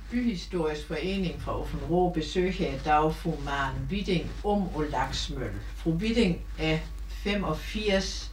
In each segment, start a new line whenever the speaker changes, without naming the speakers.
Byhistorisk Forening fra Offenrå besøg her i dag fru Maren Widding om og Laksmølle. Fru Widding er 85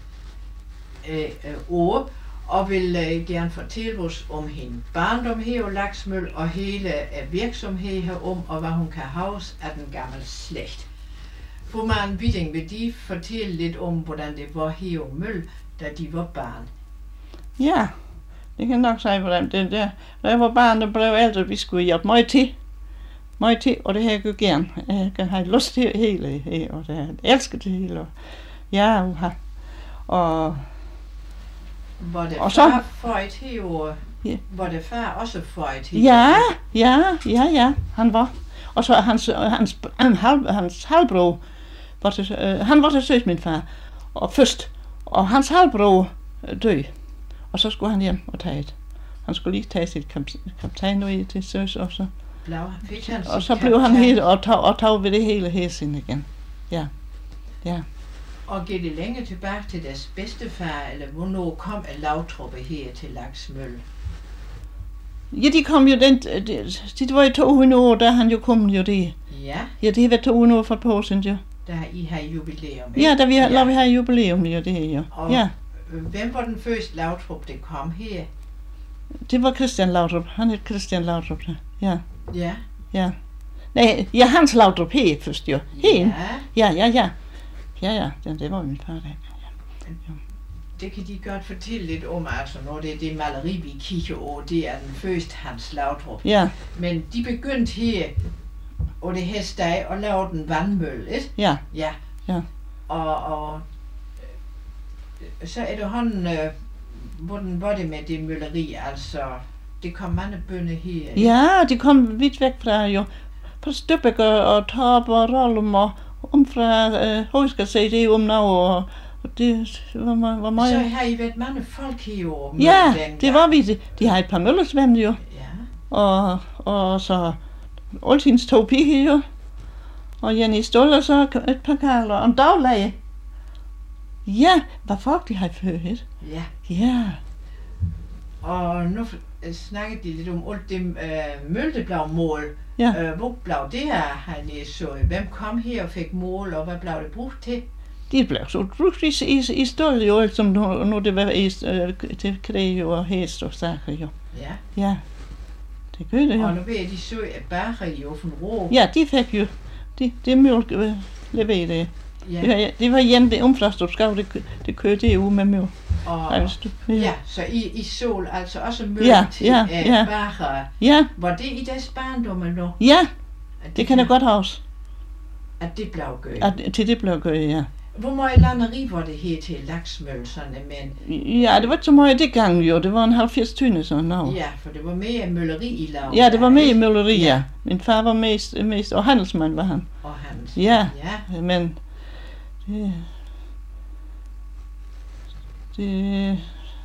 år og vil gerne fortælle os om hendes barndom her og Laksmølle og hele virksomheden herom og hvad hun kan huske af den gamle slægt. Fru Maren Widding, vil de fortælle lidt om, hvordan det var her og Mølle, da de var barn?
Ja, det kan nok sige, hvordan det der. Da jeg var barn, der blev ældre, vi skulle hjælpe mig til, og det har jeg gjort gerne. Jeg kan have lyst til hele, og det elsker det hele. Ja, og
var det
og
far født herovre? Ja. Var det far også født
herovre? Ja, han var. Og så hans halvbror, han var til søs min far, og først, og hans halvbror døde. Og så skulle han hjem og tage et. Han skulle lige tage sit kaptajn til søs, og så blev han helt og tog ved det hele hæsen igen. Ja.
Og gik det længe tilbage til deres bedstefar, eller hvornår kom Lautrup her til Laksmølle?
Ja, de kom jo det var i 200 år, da han jo kom jo det.
Ja.
Ja, det har været 200 år for et par år siden jo.
Da I har jubilæum.
Ja, da vi har jubilæum jo det jo.
Og
ja.
Hvem var den første Lautrup, der kom her?
Det var Christian Lautrup. Han hed Christian Lautrup. Ja.
Ja.
Ja. Nej, ja, Hans Lautrup her først jo. Hen. Ja. Ja, det var min far der. Ja.
Det kan de godt fortælle lidt om, altså når det er det maleri, vi kigger over, det er den første Hans Lautrup.
Ja.
Men de begyndte her, og det her sted, at lave den vandmølle, ikke?
Ja.
Ja. Og så er det hånden, hvordan var det med det mølleri, altså, det kom mange bønder her.
Ja, de kom vidt væk fra jo, fra Støbæk og Torp og Rollum og fra Højskasæt det om noget, og det var meget.
Så har I været mange folk herovre?
Ja, det var vi. De har et par møllersvende jo.
Ja.
Og så Oltins 2 piger jo. Og Jenny Stoll og så et par karler og en daglæge. Ja, hvad folk de har født. Ja.
Og nu snakkede de lidt om alt det mølte blev mål.
Ja.
Hvor blev det her, han så? Hvem kom her og fik mål, og hvad blev det brugt til?
Det blev så brugt i stål jo, som når det var til krig og hest og sager jo. Ja. Det gør det jo.
Og nu ved jeg, de så at bager i Offenrå.
Ja, de fik jo det mjølk leveret. Ja. Det var igen det omflastopskav, det kørte det ud med mjølk.
Ja, så I sol altså også mjølk til bager.
Ja.
Var det i deres barndom nu?
Ja, det kan jeg godt huske.
At det blev gjort?
Til det blev gjort, ja.
Hvor meget landeri var det her til Laksmølle, sådan men?
Ja, det var ikke så meget det gang jo, det var en 70 tynde sådan noget.
Ja, for det var mere mølleri i lav.
Ja, det var mere mølleri, ja. Min far var mest, og handelsmand var han.
Og handelsmand,
ja. Men det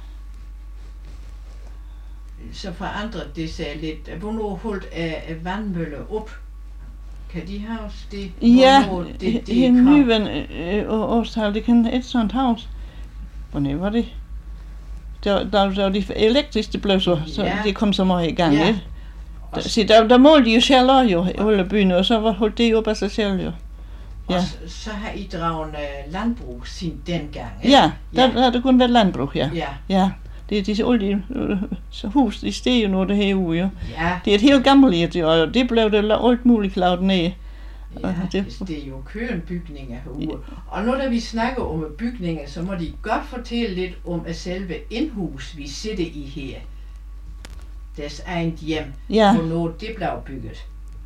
så forandrede det sig lidt. Hvornår holdt vandmølle op? Kan de huske det?
Ja, det er nyven årstal, det kan et sådan hus. Hvornår var det? Der var de elektriske blev så det kom så meget i gang. Ja. Så der målte de jo selv jo i hele byen, og så holdt det op af sig selv jo.
Ja. Og så har I draget landbrug siden dengang, ikke?
Ja, der har det kun været landbrug, ja.
Ja.
Det er disse olie hus, de steg jo nu det her uge, jo.
Ja.
Det er et helt gammelt, og det blev det alt muligt klaret ned.
Ja, det er jo køenbygninger herude. Og nu da vi snakker om bygninger, så må de godt fortælle lidt om selve indhus, vi sidder i her. Deres eget hjem, hvornår det blev bygget.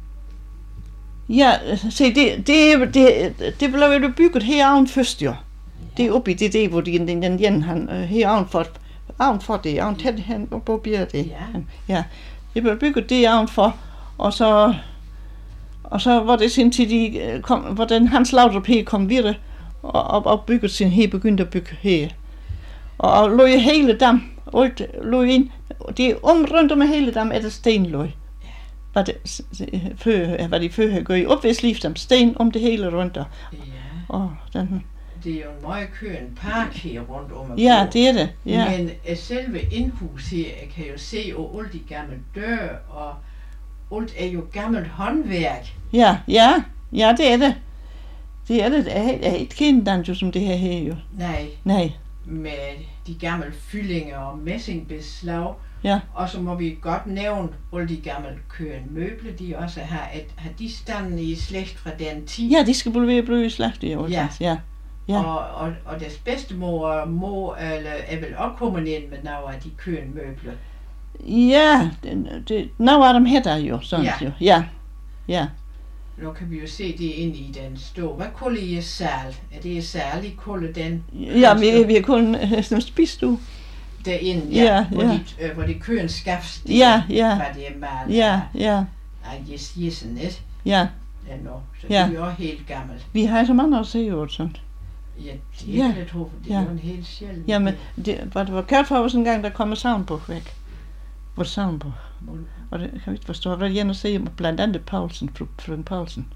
Ja, se, det blev jo bygget herovre først, jo. Det er oppe i det, hvor den han herovre for det, oven tæt hen på bjerget. Ja, det blev bygget derovre for, og så var det sin tid, de kom, hvordan Hans Lautrup her kom videre og byggede sin her, begyndte at bygge her. Og lå i hele dam, alt lå ind, det er rundt om hele dam, er der stenløg. Hvad de før havde gået i opvæsliv som sten om det hele rundt. Og den
det er jo en meget køen park her rundt om.
Ja, det er det. Ja.
Men selve indhus her, jeg kan jo se alle de gamle døre alt er jo gammelt håndværk.
Ja, det er det. Det er det. Jeg er ikke kendt den jo som det her jo.
Nej. Med de gamle fyllinger og messingbeslag.
Ja.
Og så må vi godt nævne alle de gamle køenmøbler, de også har de standen i slægt fra den tid.
Ja, de skal blive i slægt i år.
Ja. Og deres bedstemor eller er vel også kommet ind med nogle af de køenmøbler.
Ja, nogle af dem hætter jo sådan jo. Ja.
Nu kan vi jo se det ind i den store. Hvad kalder I sal? Er det sal, I kalder den?
Ja, vi har kun som spistue.
Derinde, hvor det køen skafs.
Ja.
Hvad det er malet.
Ja.
Nej, jessen net.
Ja.
Så det er jo også helt gammelt.
Vi har så mange år se jo sådan.
Ja, det er lidt hårdt. Det er jo en helt sjældent.
Jamen, det var kært for os en gang, der kom en soundbog væk. Vores soundbog. Og det kan vi ikke forstå. Jeg var igen at se blandt andet Frøken Paulsen.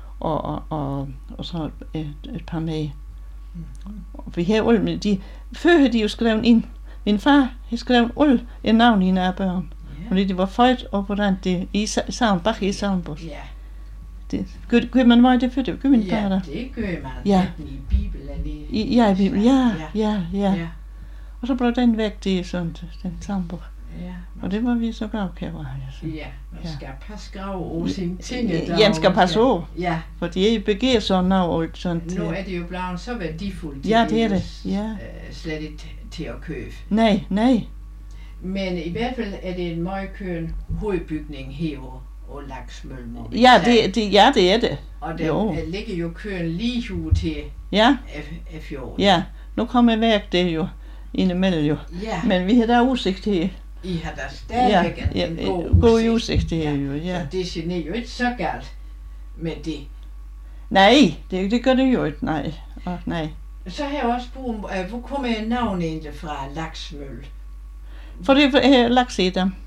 Og så et par med. Og vi har alle før havde de jo skrevet ind. Min far havde skrevet alle en navn i af børn. Fordi de var født og hvordan det i soundbog.
Ja.
Det gør man meget det for det. Gør min far der.
Det gør man. Ja. I Bibelen.
I Bibelen. Ja. Og så blev den væk, det er sådan, den soundbog.
Ja.
Og det var vi så gravkæver.
Ja, man skal passe grave over sine ting.
Ja, skal passe over.
Ja.
For de begærer sådan noget. Sådan
nu er det jo blevet så værdifuldt.
Ja, det er det. Ja.
Slet ikke til at købe.
Nej.
Men i hvert fald er det en meget køn hovedbygning her og Laksmøl.
Ja, det er det.
Og der ligger jo køen lige ud til fjorden.
Ja, nu kommer værk det jo indimellem jo.
Ja.
Men vi har da udsigt til.
I har da stadigvæk en
god udsigt til jo. Ja.
Så det generer jo ikke så galt med det.
Nej, det gør det jo ikke. Nej.
Så har jeg også spurgt, hvor kommer navnet egentlig fra Laksmøl?
For det er laks i dem.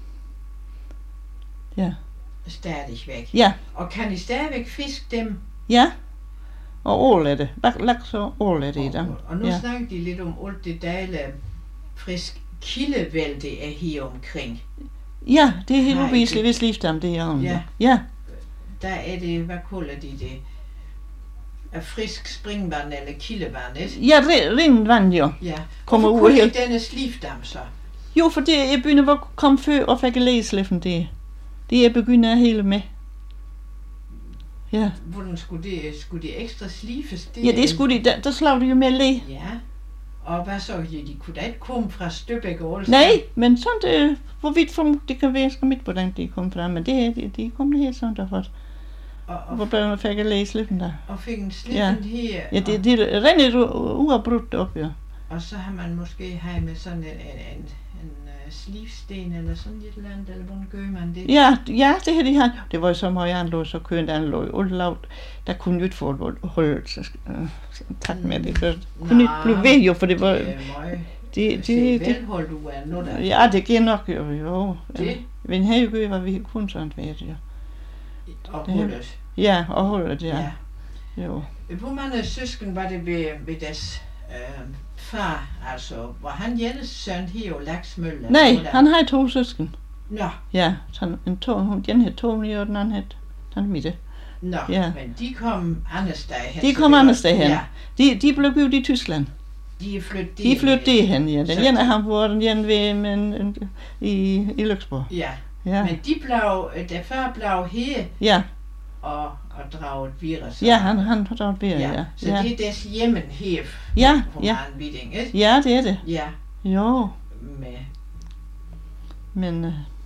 Ja.
Stadigvæk.
Ja.
Og kan I stadigvæk fiske dem?
Ja. Og ål er det. Laks og ål er det i dem.
Og nu snakker de lidt om alt det dejlige frisk kildevælte er her omkring.
Ja, det er helt uviseligt, hvis Livsdam det er om. Ja.
Der er det, hvad kalder de det? Er frisk springvand eller kildevand, ikke?
Ja, rindvand jo.
Ja.
Kommer
ud helt. Hvorfor denne Livsdam så?
Jo, for det er begyndt at komme før og fik læsleffen det. Det er begyndt at hele med. Ja.
Hvordan skulle de ekstra slifes?
Ja, det skulle de. Der slog de jo med læ.
Ja. Og hvad så? De kunne da ikke komme fra Støbæk og Olsen?
Nej, men sådan det, hvorvidt det kan være midt, hvordan de kom fra, men de kom helt sådan derfra. Og hvor blev man fik at læse slippen der.
Og fik en slippen her?
Ja, det render uafbrudt op, ja.
Og så har man måske haft med sådan en slivsten eller sådan et eller andet, eller hvordan gør man det?
Ja, det havde de haft. Det var jo så meget anlå, så kørte anlå alt lavt. Der kunne jo ikke få holdt så tak med det. Der kunne ikke blive ved jo, for det var...
Det velholdt du er nu der.
Ja, det giver nok jo. Det? Men her jo gør, hvad vi kunne sådan ved det, ja.
Og holdet?
Ja, og holdet, ja. Jo.
Hvor mange søsken var det ved deres far, altså? Var han Jennes søn her og Laksmøl?
Nej, han har 2 søsken.
Nå.
Ja, den hed Tony, og den anden hed Tanmite.
Nå, men de kom andre steder hen.
De kom andre steder hen. Ja. De blev givet i Tyskland.
De er
flyttet derhen, ja. Den ene af ham var den ene ved i Løksborg.
Ja. Men der far blev her.
Ja.
Og draget videre.
Ja, han har draget videre, ja.
Så det er deres hjemmen her.
Ja.
Viding, ikke?
Ja, det er det.
Ja.
Jo. Men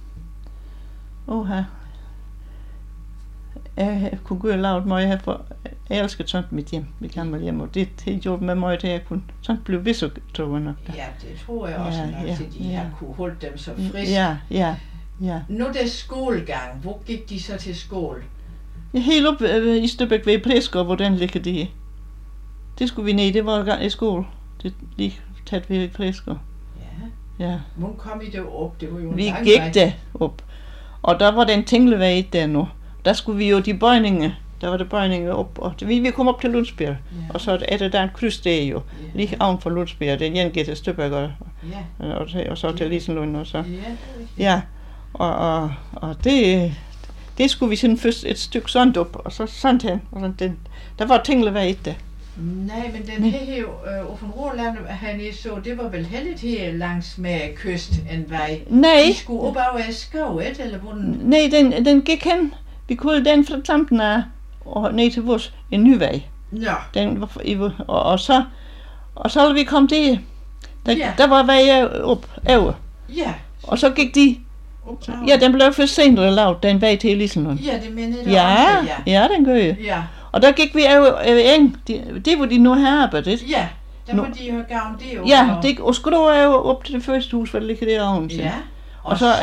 jeg kunne gå og lave meget her, for jeg elsker sådan mit hjem, mit gamle hjem, og det har gjort med mig, at jeg kunne sådan blive ved så tror jeg nok.
Ja, det tror jeg også nok, til de har kunne holde dem så frisk.
Ja.
Nu er det skolegang. Hvor gik de så til skole?
Helt op i Støbæk ved Præskov, hvor den ligger det. Det skulle vi ned, det var i skole. Det lige tæt ved Præskov. Ja.
Hvor kom I der op? Det var jo
vi gik der op. Og der var den tinglevej der nu. Der skulle vi jo de bøjninger. Der var der bøjninger op. Og vi kom op til Lundsbjerg. Og så er der en kryds der jo. Lige oven for Lundsbjerg. Den ene gik til Støbæk og så til Lisenlund og så. Ja. Og det det skulle vi sådan først et stykke sådan op, og så sådan hen, og sådan den. Der var Tinglevej i det.
Nej, men den her jo, Offen Roland hernede så, det var vel heldigt her langs med kyst en vej.
Nej.
De skulle op over skovet, eller hvordan?
Nej, den gik hen. Vi kunne den fra Tampen af, og ned til vores, en ny vej.
Ja.
Den var, og så ville vi komme til,
Ja.
der var vej op, over.
Ja.
Og så gik de, ja, den blev først senere lavet, den vej til Liselund.
Ja, det mener jeg
Ja,
også, ja.
ja, den gør jeg.
Ja.
Og der gik vi over eng, det hvor de nu har arbejdet.
Ja, der må de jo gavn det jo.
Ja, det, og skulle du over op til det første hus, hvor det ligger der oven til.
Ja.
Og så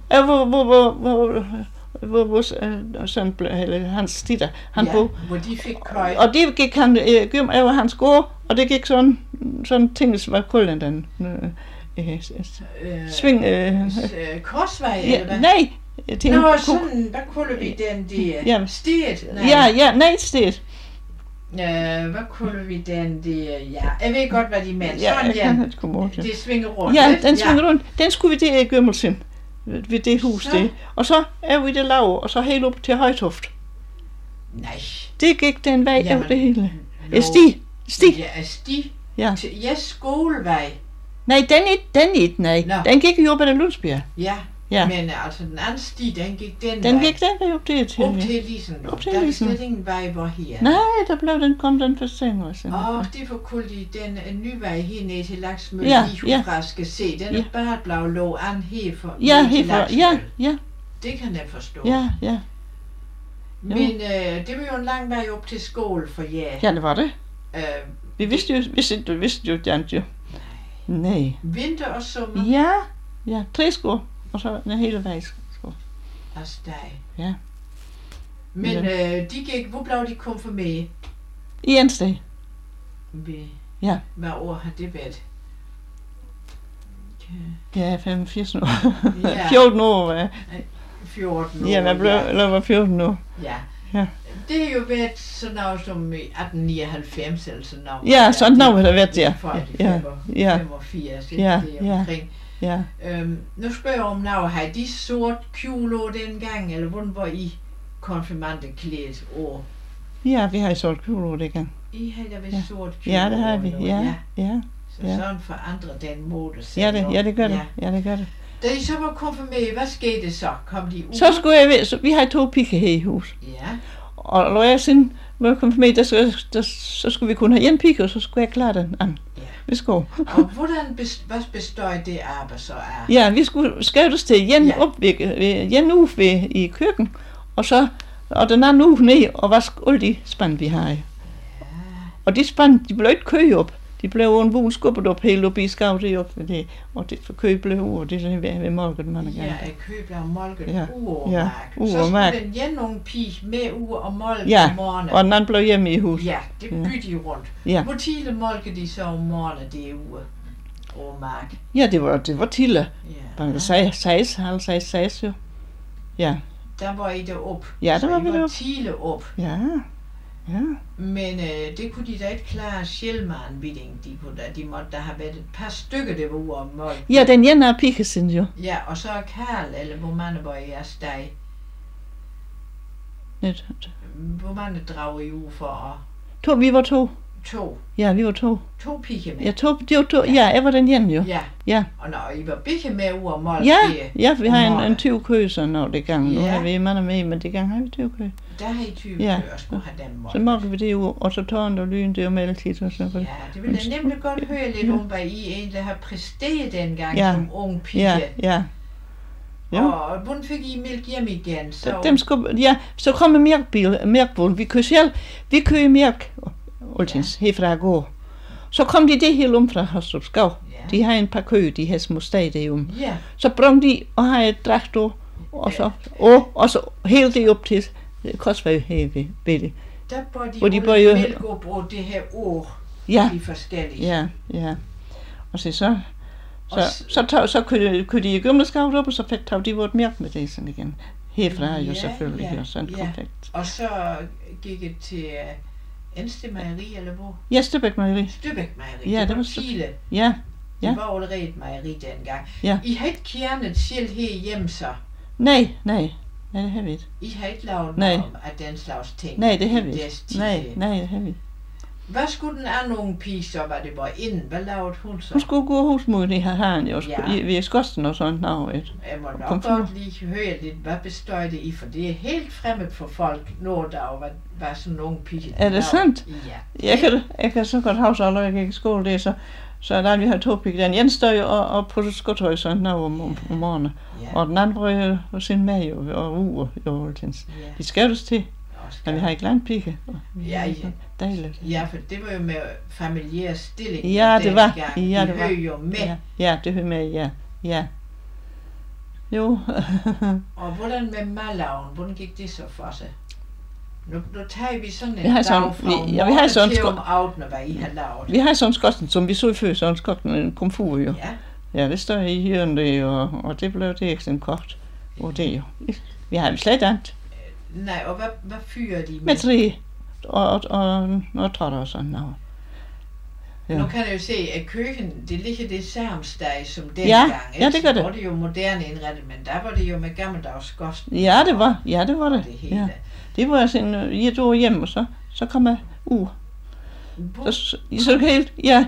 hvor vores sådan eller hans stitter, han boede.
Hvor de fik køj.
Og det gik han gym over hans gård, og det gik sådan ting, som var koldt den sving.
Korsvej,
Ja,
eller hvad?
nej.
Nå, sådan, hvad kalder vi den der?
Ja.
Stedet?
Nej, stedet.
Hvad kalder vi den der? Ja, jeg ved godt, hvad de mener.
Ja,
Sådan,
jeg kan ikke komme over til.
det svinger rundt.
Ja,
ikke?
den svinger rundt. Den skulle vi til Gømmelsen, ved det hus der. Og så er vi det lav, og så helt op til Højtoft.
Nej.
Det gik den vej over det hele.
Nå.
Sti.
Ja, sti.
Ja.
Ja, skolevej.
Nej, den ikke, nej.
Nå.
Den gik jo op ad Lundsbjerg.
Ja.
Ja.
Men altså den anden sti, den gik den
Den
vej.
gik den vej op til.
Op til Liselund.
Op til
Der er
Liselund.
slet ingen vej, hvor her.
Nej, kom den for senere.
Derfor kunne de den nye vej hernede til Laksmølle,
Ja,
lige herfra skal se. Den er bare blau lå an herfra
Ja,
ned til
herfra.
Laksmølle.
Ja.
Det kan jeg forstå.
Ja.
Men det var jo en lang vej op til skole for jer.
Ja, det var det. Vi vidste jo, Jan, jo. Nej.
Vinter og sommer.
Ja, 3 sko, og så den hele vej sko.
Altså dig.
Ja.
Men de gik, hvor blev de konfirmeret?
I en sted. Ja.
Hvad år har det været?
Ja, 85 år.
Ja.
14 år, hvad?
14 år.
Ja, jeg var 14 år.
Ja.
Ja.
Det har jo været sådan noget som i 1899 eller sådan noget.
Ja, sådan noget har det været, ja.
Ja. 85, det er omkring.
Ja.
Nu spørger jeg om noget, har de sort kjole dengang, eller hvordan var I konfirmandeklædt år?
Ja, vi har i sort kjole over det gang.
I har da vist sort kjole.
Ja, det har vi. Ja.
Så sådan forandrer den mode sig.
Ja, det gør det. Ja, det gør det.
Da I så var konfirmeret, hvad skete så? Kom de ud?
Så skulle jeg ved, vi har 2 piger her i hus.
Ja.
Og når jeg sådan var konfirmeret, så skulle vi kun have en pige, og så skulle jeg klare den anden.
Ja.
Vi skulle.
Og hvad består det arbejde så af?
Ja, vi skulle skævdes til en op ved en uge i køkken, og den anden uge ned og vaske alle de spand, vi har. Ja. Og de spand, de blev ikke kø op. De blev en vun skubbet op helt op i skavet op ved det, og det for kø blev ud, det er ved molket mange gange.
Ja, kø blev molket uge
ja,
og så skulle den ene nogle pige med uge og molke om morgenen.
Og den anden blev hjemme i huset.
Ja, det bytte de rundt.
Ja.
Hvor tidlig molke de så om morgenen det uge og mark?
Ja, det var tidligt.
Ja.
Bare 6 jo. Ja.
Der var I derop.
Ja, der var vi
derop. Tidligt op.
Ja.
Men det kunne de da ikke klare selv med anbidding. De måtte da have været et par stykker, der var ude om mål.
Ja, den ene er pigesen jo.
Ja, og så er Karl, eller hvor mange var i jeres dag? Hvor mange drager I ude for at...
Vi var 2.
2?
Ja, vi var 2.
2 piger med?
Ja, de var 2. Ja, jeg var den ene jo.
Ja. Og når I var begge med ude om mål?
Ja, vi har en 20 kø så når det gang. Nu har vi mange med, men det gang har vi 20 kø.
Der har I 20 kø og skulle have den mål.
Så måtte vi det ud, og så tårn og lyn, det er melletid og så.
Ja, det ville jeg nemlig godt høre lidt om, hvad I egentlig har præsteret dengang som ung pige.
Ja.
Og hvordan fik I mælk hjem igen?
Så kom mælkbål. Vi kører mælk, herfra går. Så kom de det hele om fra Hostrup Skov. De har en par kø, de har små steder om. Så brugte de og har et traktor, og så hele det op til Korsvej her ved det.
Der bor de mælk op og det her år, de forskellige.
Ja. Og så kunne de i gømmelskavet op, og så tog de vort mælk med det sådan igen. Herfra jo selvfølgelig, og sådan konfekt.
Og så gik det til Enste Mejeri, eller hvor?
Ja, Støbæk Mejeri.
Støbæk Mejeri, det var Tile.
Ja.
Det var allerede et mejeri dengang. I har ikke kjernet selv her hjemme så?
Nej. Ja, det har vi ikke.
I har ikke lavet
Nej.
noget af den slags ting?
Nej, det har
i
vi ikke.
deres tid?
Nej, det har vi ikke.
Hvad skulle den anden unge pige så, hvad det var inden? Hvad lavede hun så?
Hun skulle gå husmod i herren, jo.
Ja.
Vi er skosten og sådan noget.
Jeg må nok godt lige høre lidt, hvad består det i, for det er helt fremmed for folk, når der var hvad sådan nogle pige.
Er det sandt?
Ja.
Jeg kan så godt huske, at jeg gik i skole der, så der vi havde 2 piger. Den ene stod og på skotøj sådan noget om morgenen.
Ja.
Og den anden var jo sin med og uger jo. De skævdes til. Men vi har ikke langt pige.
Ja.
Dejligt.
Ja, for det var jo med familiær stilling.
Ja, det var.
Ja,
det var.
jo med.
Ja, det hører med, ja. Jo.
Og hvordan med madlavn? Hvordan gik det så for sig? Nu tager vi sådan en
Vi har
dag
sådan-
fra
vi- ja, vi har sådan
morgen til om aftenen, hvad I har lavet.
Vi har sådan skosten, som vi så i før, sådan skosten en komfur jo.
Ja.
Ja, det står i hjørnet, og det blev det ikke sådan kogt. Og det jo. Vi har slet andet.
Nej, og hvad fyrer de
Med træ og trådder og sådan noget. Ja.
Nu kan jeg jo se, at køkken, det ligger det samme sted som dengang.
Ja, det gør det.
Så var det jo moderne indrettet, men der var det jo med gammeldags kosten.
Ja, det var det.
Det hele.
Ja. Det var sådan, jeg tog hjem, og så kom jeg ud. Så helt, ja,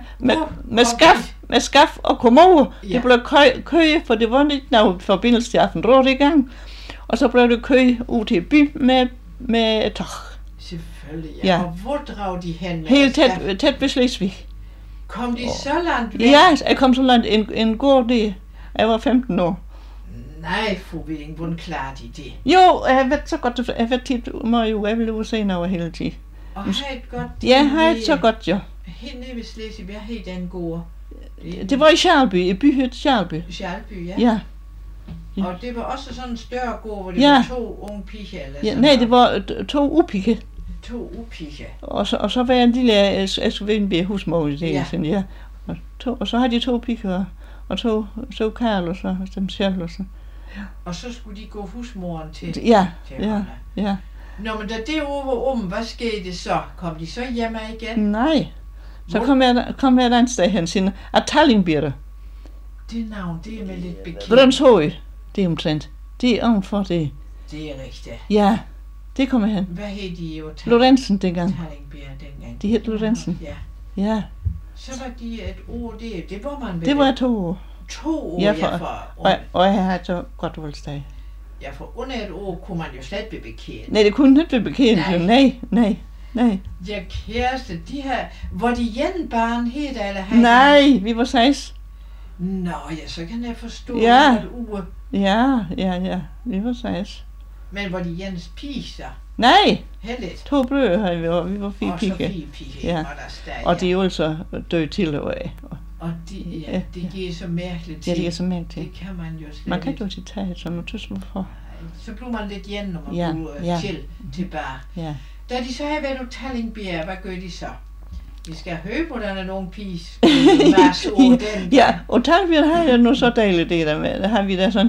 med skaf og kommode.
Ja.
Det blev køje, for det var ikke noget forbindelse til Aftenråd i gang. Og så blev det køje ud til by med tog.
Selvfølgelig, ja.
Ja.
Og hvor drag de hen? med
Helt
skaf?
tæt ved Slesvig.
Kom de så langt væk?
Ja, jeg kom så langt en gård der. Jeg var 15 år.
Nej, fru Willing, hvordan klarer de det?
Jo, jeg ved så godt, jeg ved tit, jeg ville ud se noget hele tiden.
Og har et godt...
Ja, har det så godt, jo.
Helt nede ved Slesvig, jeg har den gård.
Det var i Skjælby, i byhyt Skjælby.
Schalby, ja.
Ja.
Og det var også sådan en større gård, hvor det
Ja.
var 2 unge piger eller
Ja,
sådan
nej,
noget.
det var 2 upige.
2 upiger.
Og så var jeg en lille SVNB husmor i det,
Ja.
sådan, ja. Og så havde de 2 piger, og to Karl, og så dem selv, og så.
Og så skulle de gå husmoren til.
Ja,
til
ja,
Rønne.
ja.
Nå, men da det var om, hvad skete så? Kom de så hjemme igen?
Nej. Så
Hvor-
kom jeg et andet sted hen, siden at Tallingbjerre.
Det navn, det er med lidt bekendt.
Brøndshøj, det er omtrent. Det er ovenfor det.
Det er rigtigt.
Ja, det kom jeg hen.
Hvad hed de jo?
Lorentzen dengang.
Tallingbjerg dengang.
De hed Lorentzen.
Ja.
Ja,
Så var de et ord, det var man vel.
det var 2 år.
2 år,
Ja,
for
Og jeg havde så godt voldsdag.
ja, for under et år kunne man jo slet blive bekendt.
Nej, det kunne ikke være bekendt. Nej.
Ja, kæreste, de her, var de igen barn helt, eller havde
Nej, vi var 6.
Nå, ja, så kan jeg forstå,
Ja.
at uge.
Ja, vi var 6.
Men var de Jens pige så?
Nej,
Heldigt.
2 brødre havde vi var 4
Og så
piger.
4 piger,
Ja.
var der stadig.
Og de er jo altså døde til og af.
Og det giver så mærkeligt til.
Ja, det er så mærkeligt til.
Det kan man jo slet
Man kan
ikke.
ikke gå til taget, så man tøs hvorfor.
Så blev man lidt igen, når man
Ja,
blev
ja.
tilbage.
Ja.
Da de så har været på Tallingbjerg, hvad gør de så? Vi skal høre, hvordan en ung pige vers over den.
Ja, og Talbjørn har jeg nu så dejligt det der med. Der har vi da sådan,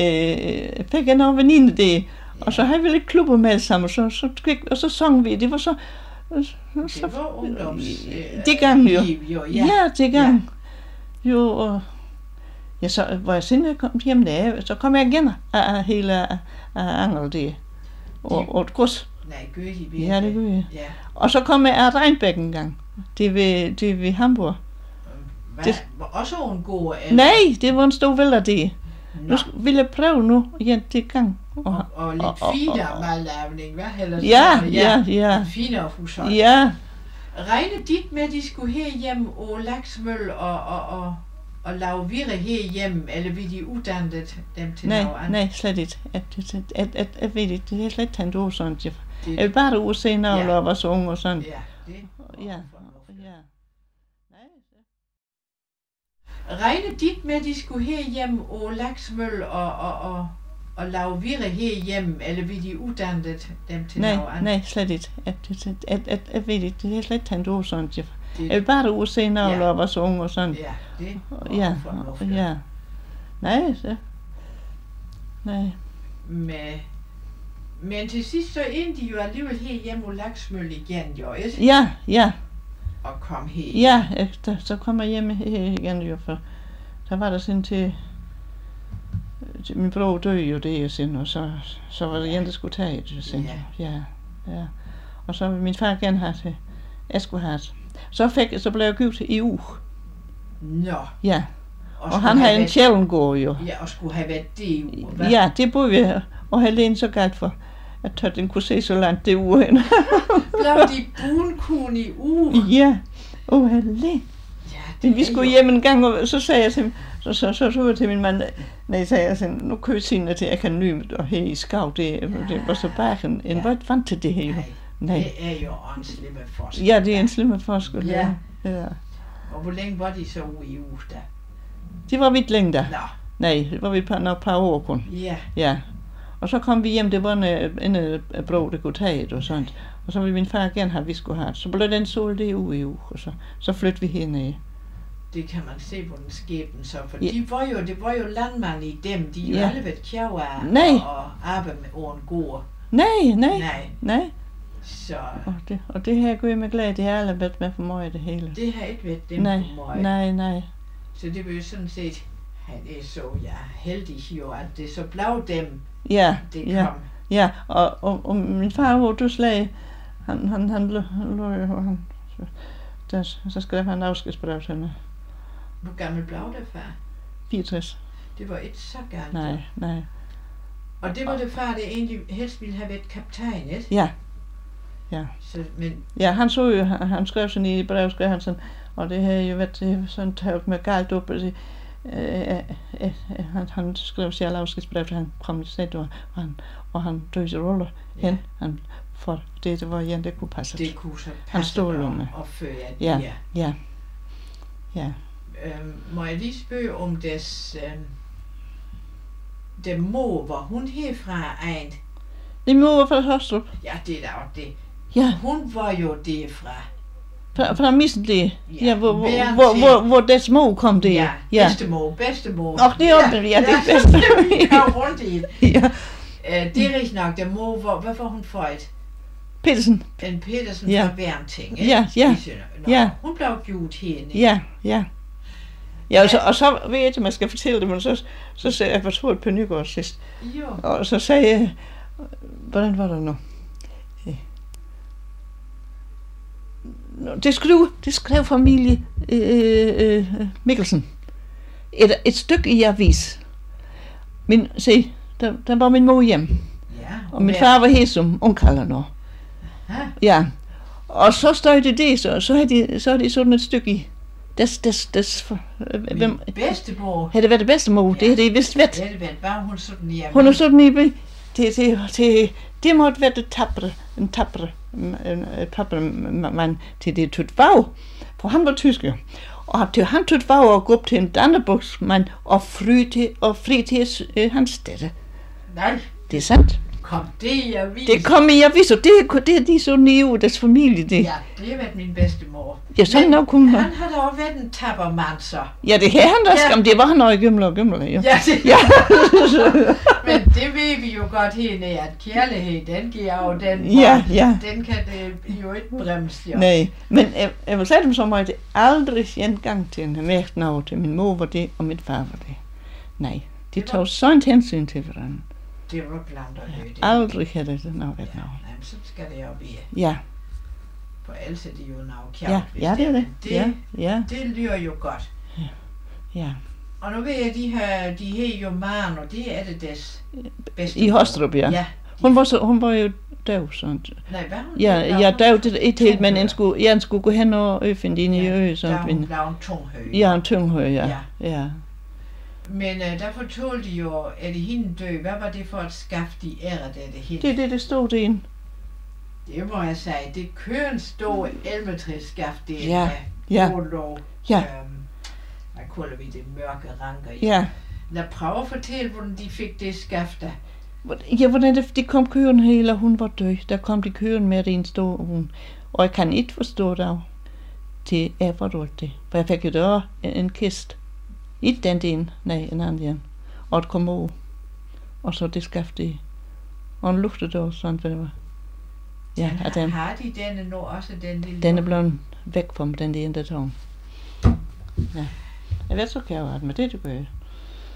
fik jeg nogle veninde det. Og så har vi lidt klubber med sammen, og så sang vi. Det var så...
Det var ungdoms...
det gang jo.
liv, jo. Ja.
Ja, det gang. Jo, og... Ja, så var jeg siden jeg kom hjem der, så kom jeg igen af hele Angel det. Og et gods.
Nej, gør de ved
Ja, det gør jeg.
Ja.
Og så kom jeg af Reinbæk en gang. Det er ved Hamburg.
Hvad? Var også en god... Eller?
Nej, det var en stor vælder det.
Nå.
Nu vil jeg prøve nu igen det gang.
Og lidt finere madlavning, hvad? Eller
Ja.
Finere hushold.
Ja,
Regne dit med, at de skulle herhjem og Laksmøl og lave virre herhjem, eller vil de uddannet dem til noget andet?
nej, slet ikke. Jeg ved ikke, det er slet ikke tænkt over sådan. Jeg vil bare ud og se noget, og var så ung og sådan.
Ja, det.
Ja.
Regne dit med, at de skulle herhjem og Laksmøl og lave virre herhjem, eller vil de uddannet dem til noget andet?
Nej, slet ikke. Jeg ved ikke, det er slet ikke tænkt over sådan. Jeg vil bare ud og se noget, og var så ung og sådan.
Ja, det.
Ja. Nej, så. Nej.
Men til sidst så endte de jo alligevel herhjemme og Laksmøl igen, jo, ikke?
Ja.
Og kom her.
Ja, så kom jeg hjem igen, jo, for der var der sådan til min bror døde jo det, sind, og så var det en, der skulle tage det, sind. Ja. Og så ville min far gerne have det. Jeg skulle have det. Så blev jeg gift i uge.
Nå.
Ja. Og han havde en Kjellengård jo.
Ja, og skulle have været det i uge.
Ja, det boede vi, og Helene så galt for, at den kunne se så langt det uge hen.
Blev de bunkun i uge?
Ja, Helene. Men vi skulle hjem en gang, og så sagde jeg til så jeg til min mand, nej, sagde jeg sådan, nu kan vi sige, at jeg kan nyde og her i Skav, det var så bagen, en var vant til det her.
Nej, det er jo en slemme forskel.
Ja, det er en slemme forskel. Ja.
Og hvor længe var de så ude i uge da?
Det var vidt længe da.
Nå.
Nej, det var vi på et par år kun. Ja. Og så kom vi hjem, det var en bror, der kunne tage det og sådan. Og så ville min far gerne have, at vi skulle have det. Så blev den sol det uge i uge, og så flyttede vi hernede.
Det kan man se på den skæbnen så, for det var jo landmand i dem, de har aldrig været kjæve og arbejde med over en gård.
Nej.
Så.
Og det her gør jeg med glæde, det har aldrig været med for mig det hele.
Det har ikke været dem for mig.
Nej.
Så det var jo sådan set, han er så heldig jo, at det så blev dem, det kom.
Ja, og min far var dødslæge, så skrev han afskedsbrev til mig.
Hvor gammel blev det, far?
64.
Det var ikke så gammelt.
Nej.
Og det var det far, der egentlig helst ville have været kaptajn, ikke?
Ja.
Så, men.
Ja, han så jo, han skrev sådan i brev, skrev han sådan, og det havde jo været sådan taget med galt op, han skrev selv afskedsbrev, til han kom i stedet, og han døde i roller hen, for det var en, der kunne passe.
Det kunne så passe
han stod og
føre
Ja.
Må jeg lige spørge om det mor, hvor hun herfra egen?
Det mor var fra Hostrup.
Ja, det er da det.
Ja.
Hun var jo derfra.
Fra Missenli. Ja, hvor dets mor kom det.
Ja, bedstemor.
Nå, det er jo det er bedstemor.
Vi kom rundt i.
Ja.
Det er rigtig nok, det mor, hvad var hun født?
Petersen.
En Petersen fra Værnting,
ikke? Ja.
Hun blev givet hende.
Ja, og så ved jeg ikke, om jeg skal fortælle det, men så sagde jeg, på Nygaard sidst.
Jo.
Og så sagde jeg, hvordan var det nu? Det skrev familie Mikkelsen. Et stykke i avis. Der var min mor hjem.
Ja,
og min far var her som ungkalder nu. Ja. Og så stod det, så er de sådan et stykke i.
Min bedstemor.
Havde det været det bedstemor? Ja. Det havde de vist været.
Det havde det været, hun sådan i.
Hun er sådan i. Det måtte være det tappere mand til det tødt vag. For han var tysker. Og til han tødt vag og gå op til en dannebuksmand og fri til hans datter.
Nej.
Det er sandt.
Kom det i avis?
Det kom i avis, og det er de så nye ud deres familie, det.
Ja, det har været min bedstemor.
Ja, sådan nok kunne
han har da også været en tappermand, så.
Ja, det havde han da, men det var han også i gymler, ja.
Ja, men det ved vi jo godt herne, at kærlighed, den giver jo den. Den kan det jo ikke bremse, jo.
Nej, men jeg vil sige dem så meget, det aldrig en gang til en mærkt noget til min mor var det, og min far var det. Nej, de tog sådan hensyn til hverandre.
Det var blandt og lød.
Aldrig havde det noget været noget.
Nej, så skal det jo være.
Ja.
For ellers er det jo noget kjært.
Ja, det er det.
Det lyder jo godt.
Ja.
Og nu ved jeg, de her jo man, og det er det des bedste.
I Hostrup, ja. Hun var jo døv, sådan.
Nej, hvad hun?
Ja, døv, det er ikke helt, men en skulle gå hen og finde ind i øje.
Der hun blev en tunghøj.
Ja, en tunghøj, ja.
Men der fortalte de jo, at hende døde. Hvad var det for et skaft, de ærede af det hende?
Det stod det ind.
Det må jeg sige. Det køren stod elmetræsskaft, det
ja.
Hvad kalder vi det? Mørke ranker.
Ja.
Lad prøve at fortælle, hvordan de fik det skaft.
Ja, hvordan de kom køren hele, og hun var død. Der kom de køren med en stor hun. Og jeg kan ikke forstå det af. Det er for det. For jeg fik jo der en kist. Ikke den ene, nej, en anden en. Og et kommod. Og så det skafte i. Og en lugtedås, sådan hvad det var. Ja,
den. Har de denne nu også, den lille?
Den er blevet væk fra mig, den der tog. Ja. Jeg ved så, kan jeg jo have med det, du gør.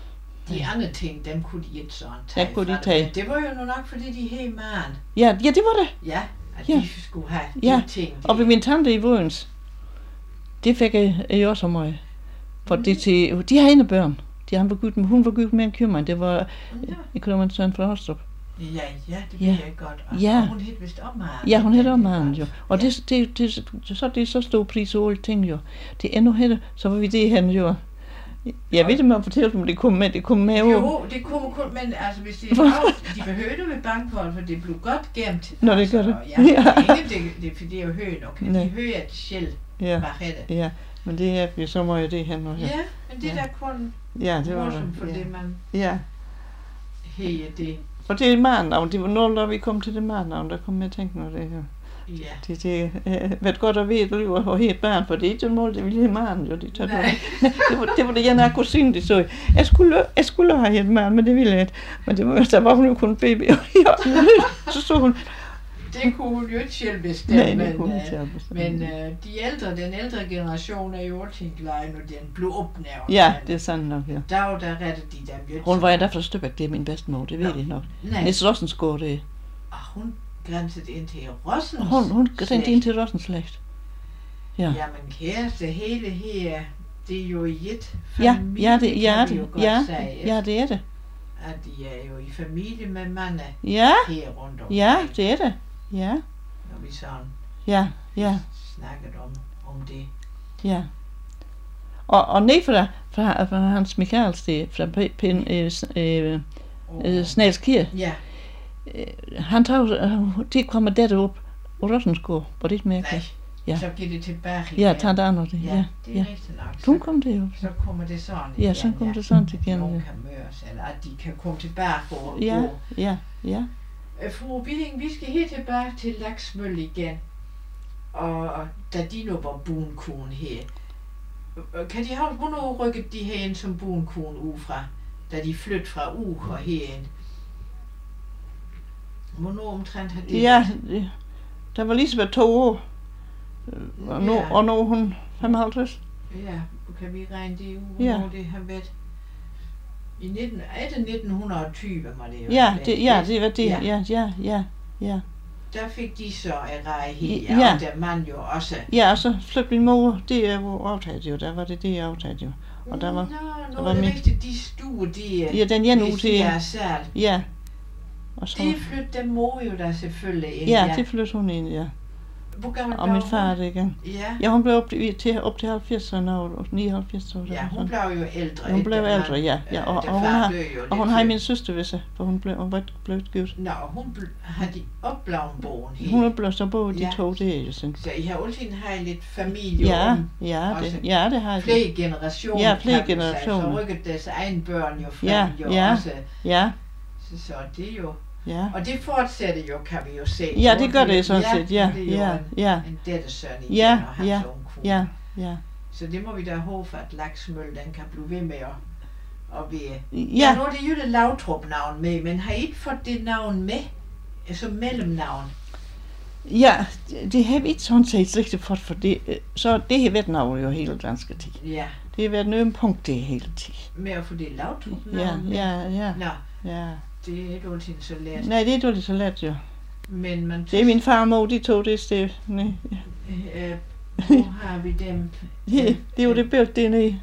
De andre ting, dem kunne de ikke sådan
Ja,
tage
kunne de
fra
tage.
dem. Det var jo nok, fordi de hed mand.
Ja, det var det.
Ja, at
Ja.
de skulle have
Ja,
de ting.
og ved min tante i Vågens, det fik jeg også så meget. For det til, de har ene børn. Hun var gift med en købmand. Det var i København Søren fra Hostrup.
Ja, det ved jeg godt. Og,
Ja.
og hun hed vist om mand.
Ja, hun hedder om manden jo. Og det er så stor pris og alle ting jo. Det er endnu hedder, så var vi det han jo. Jeg ved ikke, om jeg fortæller dem, det kom med over.
Jo, det kunne kun, men altså hvis de behøvede ved bankfolk, for det blev godt gemt.
Nå, det gør det.
Ja, det er fordi det er jo høje nok.
Nej.
De høje at selv
Ja,
var det.
ja. Men det er jo så meget det han nu.
Ja, men det der kun
Ja, det var
morsomt for
det.
det, man
Ja.
hedder det.
Og det er mandnavn. Det var når vi kom til det mandnavn, der kom jeg at tænke mig det jo.
Ja.
Det vet godt at vide, at du har helt barn, for det er ikke en mål, det vil have mand, jo. Det var det, jeg kunne synge det så. Jeg skulle have et mand, men det ville jeg ikke. Men det var, der var hun jo kun baby, og så så hun.
Det kunne hun jo ikke selv bestemme, men den ældre generation er jo altid glade, når den blev opnævnt.
Ja, det er sandt nok, ja.
Der rettede de dem jo.
Hun var endda fra Støbæk, det er min bedstemor, det ved jeg nok. Niels Rossensgaard, det.
Og hun grænsede ind til Rossens.
Hun grænsede ind til Rossens slægt. Ja.
Jamen kæreste, hele her, det er jo i et
Ja,
familie,
ja, det er
kan vi jo
det.
godt
Ja,
sige.
ja, det er det.
At de er jo i familie med mande
Ja,
her rundt om.
ja, det er det. Ja,
Når vi sådan
ja, ja,
snakket om det.
ja. Og ned fra Hans Michaels, det fra Snæls Kirke,
Ja,
han tager, de kommer derop, og Rossensgaard, var det ikke mere?
nej,
Ja.
så giver det tilbage
Ja,
igen.
tager der andet, ja,
det er
ja.
rigtigt nok.
Hun kom det jo.
Så kommer det sådan
Ja, så kom det sådan igen.
Nogen
Ja,
kan møres, eller at de kan komme tilbage og
ja,
gå.
ja, ja.
Fru Billing, vi skal helt tilbage til Laksmølle igen. Og da de nu var bunkone her. Kan de have, hvornår rykkede de herind som bunkone ud fra? Da de flyttede fra Ug og herind. Hvornår omtrent har det?
Ja, der var Lisbeth 2 år, og nu er hun 55.
Ja, kan vi regne det ud,
Ja.
hvornår det har været? I 1920 var det jo.
Det var det, ja.
Der fik de så en rej her,
Ja.
og der man jo også.
Ja, og så flyttede min mor, det er jo aftalt jo, der var det jeg aftalt jo. Og der var,
Nå,
der var
det
min-
rigtigt, de stuer, de
ja, den ene uge til,
ja, sal.
ja. Og så,
Det flyttede dem mor jo der selvfølgelig ind.
ja, det flyttede hun ind, ja.
Hvor gammel
Og
blev
min
hun?
far det igen.
Ja.
Ja, hun blev op til 70'erne og 79 år.
Ja, hun blev jo ældre.
Hun blev
efter
ældre, ja. Og hun har min søster ved sig, for hun var gift.
Nå, har de opblavet bogen her.
Hun er blevet så både de
Ja.
to, det er jo sådan.
Så I har altid haft lidt familie
Ja,
om
det har jeg.
flere generationer.
Ja, flere
kan man sige.
generationer.
Så rykkede deres egen børn jo frem
Ja,
jo
ja.
også.
Ja,
Så det er jo.
ja.
Og det fortsætter jo, kan vi jo se.
Ja, det gør det sådan set, ja,
det er jo
ja,
en,
ja.
en datter-søn igen,
Ja,
og hans
ja,
unge kone.
ja, ja.
Så det må vi da håbe, at Laksmølle, den kan blive ved med at være.
Ja,
Nu er det jo det Lautrup-navn med, men har I ikke fået det navn med? Som mellemnavn?
ja, det har vi ikke sådan set rigtig fået, for det, så det har været navn jo hele danske tid.
Ja,
Det har været en punkt det hele tid.
med at få det
Ja,
Lautrup-navn med.
ja.
Nå,
Ja.
det er jo altid så let.
Nej, det er dårligt så let jo.
Men man
Det er min far og mor, de tog det sted. Nej.
hvor har vi dem?
Det er jo det billede dernede.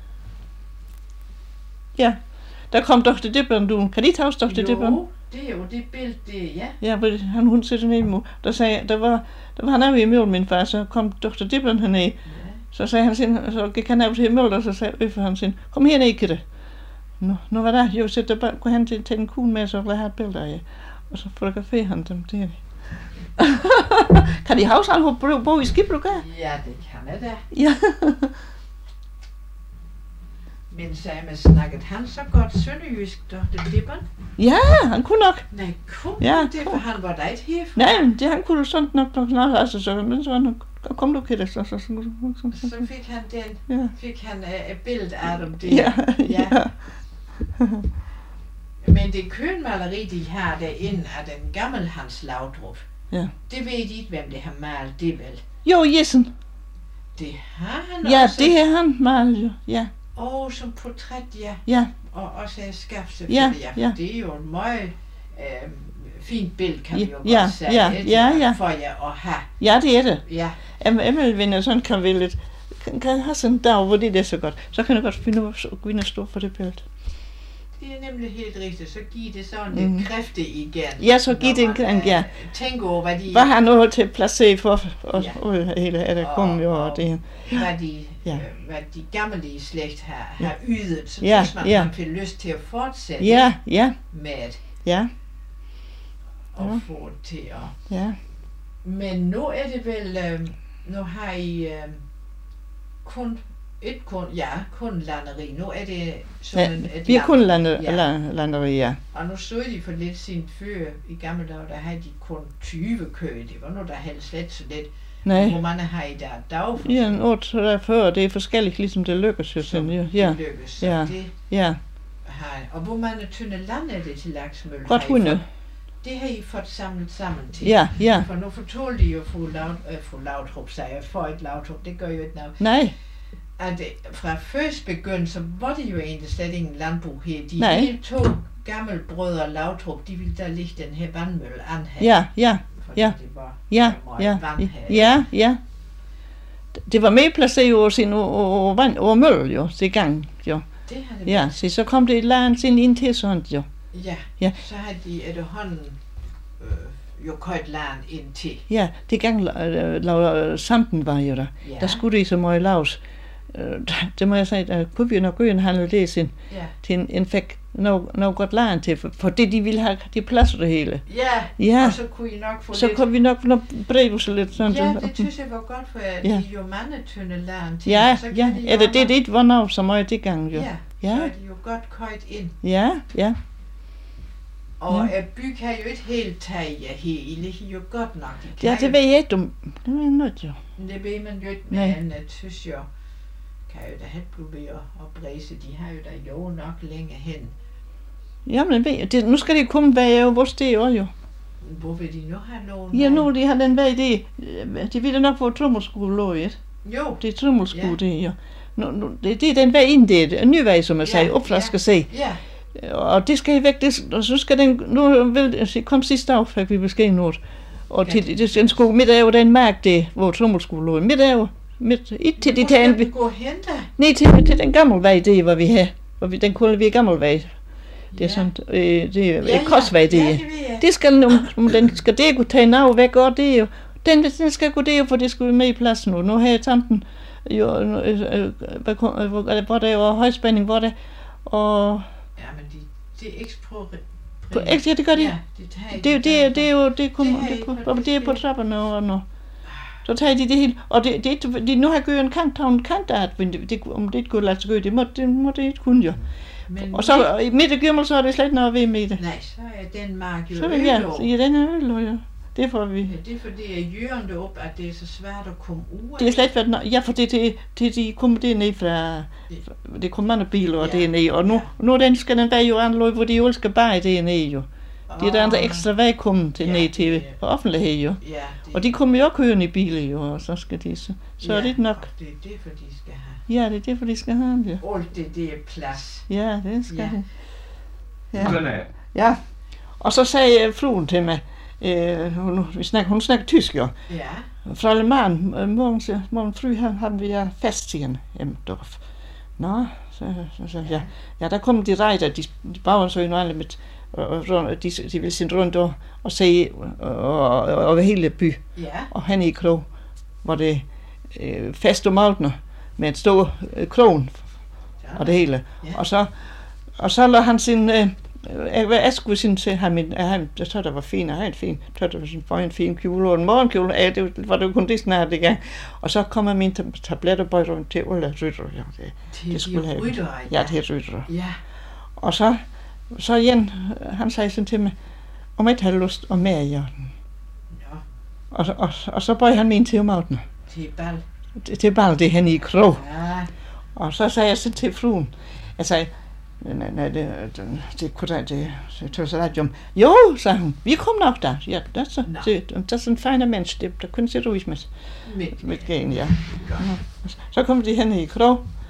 Ja, der kom Dr. Dibberen, du. Kan de tage Dr. Dibberen?
Jo, det er jo det billede, det ja.
Ja, hvor hun sidder nede med. Der var han af i Møl, min far, så kom Dr. Dibberen hernede. Så sagde han sin, så gik han af til Møl, og så sagde han sin, kom herned, Kitte. Nu var der, jo, så der bare kunne han tage en kugle med, så ville jeg have et billede af jer. Og så fotograferede han dem der. Kan de huske, at han bo i Skibrug?
Ja, det kan jeg da.
Ja.
Men sagde man, snakkede han så godt sønderjysk, Dr. Dibberen?
Ja, han kunne nok.
Nej, kunne
Ja,
det, for han var da ikke herfra.
Nej, men det han kunne sådan nok altså så, men så var han, kom du, Kitte, så.
Så fik han
Ja.
fik han et billede af dem der.
Ja, ja.
Men det kønmaleri, de har derinde af den gamle Hans Lautrup,
Ja.
det ved de ikke, hvem det har malet, det vel.
Jo, Jessen.
Det har han
Ja,
også.
det er han malet jo. Ja,
Som portræt, ja.
ja.
og også have skab selvfølgelig. Ja. Det er jo en meget fint billede, kan vi jo godt sige, for jer at have.
Ja, det er det.
Ja.
Emil vinder sådan kan vi lidt, kan have sådan en dag, hvor det er så godt. Så kan jeg godt finde ud af at gå ind og stå for det billede.
Det er nemlig helt rigtigt. Så giver det sådan lidt kræfter igen.
Ja, så giver det en gang, ja.
Tænk over, hvad de...
Hvad har noget til at placere for os hele af det kommer jo over det.
Hvad de gamle slægt har ydet, så synes man får lyst til at fortsætte med det.
Ja.
Og få det til at...
Ja.
Men nu er det vel... nu har I kun landeri. Nu er det sådan et
vi er kun landeri, ja.
Og nu så de for lidt siden før i gamle dage, der havde de kun 20 køer. Det var nu der helst slet så lidt.
Nej.
Hvor mange har I der dag for?
Ja, en 8 det er forskelligt, ligesom det lykkes jo sådan. Ja.
Det lykkes, så det har. Og hvor mange tynde land er det til Laksmølle?
Godt 100.
Det har I fået samlet sammen til.
Ja.
For nu fortalte de jo for Lautrup, sagde jeg, for et Lautrup, det gør jo ikke noget.
Nej.
At fra først begyndelse, så var det jo egentlig slet ingen landbrug her. De hele 2 gamle brødre Lautrup, de ville da ligge den her vandmølle an her.
Ja. Det var med placeret over mølle jo, til gang jo.
Det har det.
Ja, så kom det et land ind til sådan jo.
Ja. Så har de efterhånden jo kørt land ind til.
Ja, det gang samten var jo der. Ja. Der skulle det så meget laves. Det må jeg sige, der kunne vi nok gøre handle det til en fæk noget godt land til, for det de ville have, de pladser det hele.
Ja, og så kunne I nok få
så
lidt...
kunne vi nok breve sig lidt sådan.
Ja, det synes jeg var godt, for de er jo mange tynde land til.
Ja, det var noget så meget det gang jo.
Ja, så er de jo godt kørt ind.
Ja.
Og byg har jo et helt tag her, I ligger jo godt nok.
Ja, det ved jeg ikke om. Det ved jeg noget jo.
Det ved man jo ikke, men jeg synes jo, kan jo da have blive at bræse, de har jo da jo nok længe hen.
Jamen, nu skal de komme bag over vores det også jo.
Hvor vil de nu have nogen?
Ja, nu de har den vej, de vil da nok få trommelskole lå i.
Jo.
Det er trommelskole, det jo. Det er den vej ind, det er en ny vej, som jeg sagde, opflask skal se.
Ja.
Og det skal I væk, og så skal den, nu vil jeg komme sidste dag, fik vi besked noget. Og til den skulle midt af den mærke det, hvor trommelskole lå. Midt af, til de tager
vi gå hen da?
Nej, til den gamle vej, det var vi her. Den kunne vi gamle vej. Det er sådan, det er korsvej, det er. Det skal, om den skal det kunne tage noget væk, og det er jo, den skal gå det, for det skulle vi med i plads nu. Nu har jeg tanten, jo, hvor der var højspænding, hvor der, og...
Ja, men det er
ja, det gør de.
Ja,
det er jo, det er på trapperne og nu. Så tager de det hele, og de nu har gjort en kant af, om det ikke kunne lade sig gøre, det må det ikke kunne jo. Men og så midt i gymmel, så er det slet noget ved med det.
Nej, så er den mark jo
ødelå. Ja, den er ødelå, ja. Det får vi.
Ja, det er fordi jøren deroppe, at det er så svært at komme ud.
Det er slet været, ja, for de kommer dernede fra, det kommer mange biler og dernede, og nu skal den være jo anløb, hvor de jo skal bare dernede jo. Det er der andre ekstra vej kommet til ned til offentlighed jo. Ja, og de kommer jo kørende i biler jo, og så skal de så er det nok.
Det er derfor de skal have.
Ja, det er derfor de skal have det.
Alt det er plads.
Ja, det skal det. Ja. Og så sagde fruen til mig, hun snakker tysk jo.
Ja.
Fra Alemán, morgen fru haben wir Festchen im Dorf. Nå, så ja, der kom de rejder, de bager så jo alle med, og de vil sende rundt og se over hele by.
Ja.
Og han i Krog, hvor det fest om Mautner med et stort kron og det hele. Ja. Og så lader han sin jeg skulle sin til ham, jeg tror der var fin, og han fin, jeg tror der var sådan en fin kjole og en morgenkjole, det var det kun det snart det gang. Og så kommer min tabletterbøj rundt til alle rytter, ja, det skulle have. Ja, det er rytter.
Ja.
Og så igen, han sagde sådan til mig, om jeg ikke havde lyst at mere i den. Ja. Og så bøj han min til om Mautner.
Til bal.
Til bal, det er han i Krog.
Ja.
Og så sagde jeg så til fruen, jeg sagde, nej, det kunne det tog så ret om. Jo, sagde hun, vi kom nok der. Ja, det er sådan en fejner menneske, der kunne se ud med gen, ja. Så kom de hen i Krog,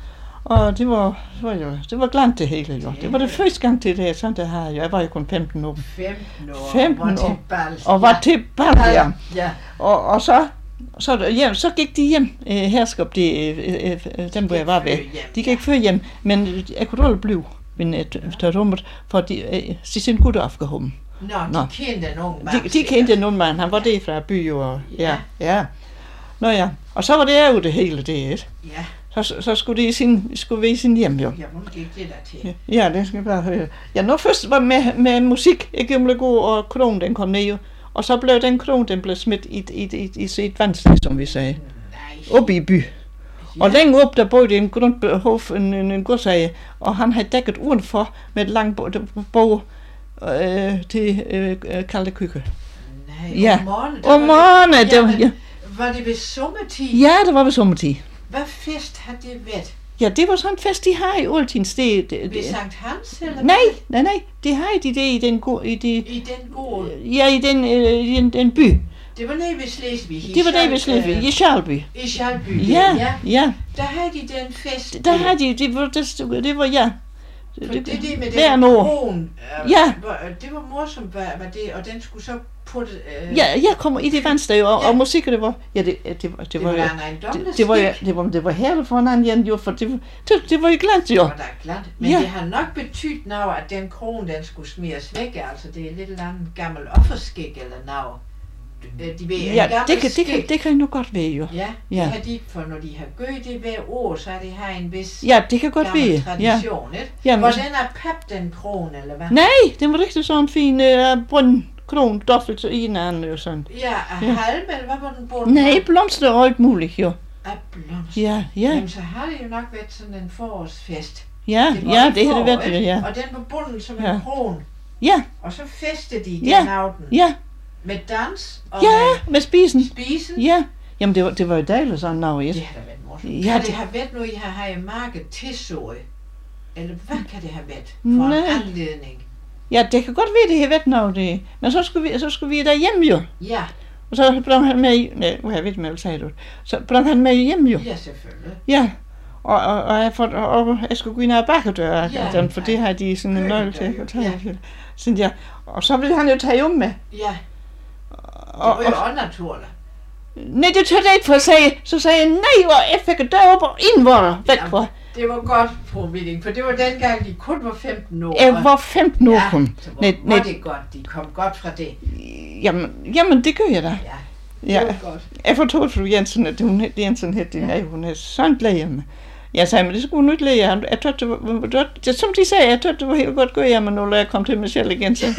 Og det var glant det hele, jo. Det var det første gang til det, sådan det her. Jeg var jo kun 15 år.
15 år.
Og var til bal, ja.
Ja.
Og så gik de hjem, herskab, dem hvor jeg var ved. De gik før hjem, men jeg kunne aldrig blive til rummet, for de sin gut afgehom.
Nå, de kendte en ung mand.
De kendte en ung mand, han var det fra by, og ja. Nå ja, og så var det jo det hele det, ikke?
Ja.
Så skulle vi i sin hjem, jo.
Ja, hvordan gik det der til?
Ja, det skal jeg bare høre. Ja, når først var med musik, jeg gik gå, og kronen den kom ned, og så blev den kron, den blev smidt i et vandsted, som vi sagde.
Nej.
Oppe i by. Og længere op, der boede en grundhof, en godsejer, og han havde dækket udenfor med et langt bog til kaldte køkken.
Nej,
ja.
Om morgenen.
Ja.
Var det ved sommertid?
Ja, det var ved sommertid.
Hvad fest havde det været?
Ja, det var sådan en fest, de har i altid sted.
Ved Sankt Hans, eller?
Nej, det har de det i den gård.
I den gård?
Ja, i den by.
Det var nede ved Slesvig.
Det var nede ved Slesvig, i Schalby.
I Schalby,
ja.
Der havde de den fest.
Der havde de, det var ja.
Det med den kron.
Ja.
Det var morsomt, var det, og den skulle så putte...
Ja, jeg kom i det vandsted, og musik, det var... Ja, det var herligt for en anden, jo, for det var jo glant, jo.
Det var da glant, men det har nok betydet noget, at den kron, den skulle smides væk, altså det er lidt eller andet gammel offerskik eller noget. De ved,
ja, det kan nu godt være, jo.
Ja, det har de, for når de har gjort det hver år, så har de her en vis
det kan godt være.
Tradition, ikke?
Ja,
var den er pap, den kron, eller hvad?
Nej, den var rigtig sådan en fin kron, dobbelt så en anden, og sådan.
Ja, halm, eller hvad var den bunden?
Nej, blomster og alt muligt, jo.
Blomster?
Ja.
Jamen, så har det jo nok været sådan en forårsfest.
Det har det været, ja.
Og den var bunden som en kron.
Ja.
Og så festede de den aften.
Ja.
Med dans og
med spisen.
Ja.
Jamen det var jo dejligt sådan noget,
Det har da været morsomt. Kan det have været noget, I har i markedet til soje? Eller hvad kan det have været for en anledning?
Ja, det kan godt være, det har været noget, det. Men så skulle vi derhjemme, jo.
Ja.
Og så blev han med, jeg ved ikke, hvad jeg sagde, så blev han med hjem, jo.
Ja, selvfølgelig.
Ja. Og jeg skulle gå ind ad bakkedøren, for det har de sådan en nøgle til at tage. Ja. Og så ville han jo tage om med.
Ja. Det var jo åndnaturligt.
Nej, det tør jeg ikke for at sige. Så sagde jeg, nej, og jeg fik deroppe og indvårder væk for.
Det var godt, fru Witting, for det var dengang, de kun var 15 år.
Jeg var 15 år kun.
Så var det godt, de kom godt fra det.
Jamen det gør jeg da.
Ja, det var godt.
Jeg fortalte fru Jensen, at hun hed Jensen, hun er sådan glæde med. Jeg sagde, men det skulle hun ikke læge. Jeg tror, det var, som de sagde, jeg tror, det var helt godt gået hjem, når jeg kom til mig selv igen. Så.